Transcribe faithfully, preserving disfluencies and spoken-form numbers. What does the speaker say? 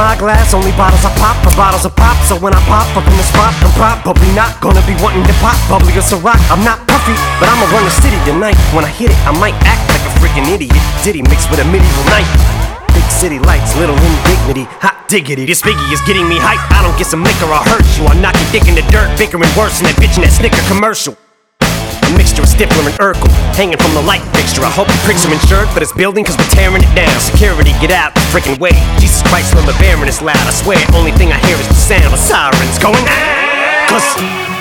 my glass, only bottles I pop for bottles of pop. So when I pop up in the spot, I'm probably not gonna be wanting to pop bubbly or Ciroc. I'm not puffy, but I'ma run the city tonight. When I hit it, I might act like a freaking idiot. Diddy mixed with a medieval knight. Big city lights, little indignity, hot diggity. This Biggie is getting me hype. I don't get some liquor, I'll hurt you. I'll knock your dick in the dirt, bickering worse than that bitch in that Snicker commercial. A mixture of Stifler and Urkel, hanging from the light fixture. I hope the pricks are insured for this building, cause we're tearing it down. Security, get out the freaking way. Jesus Christ, when the bearing is loud, I swear, only thing I hear is the sound of sirens going. Cause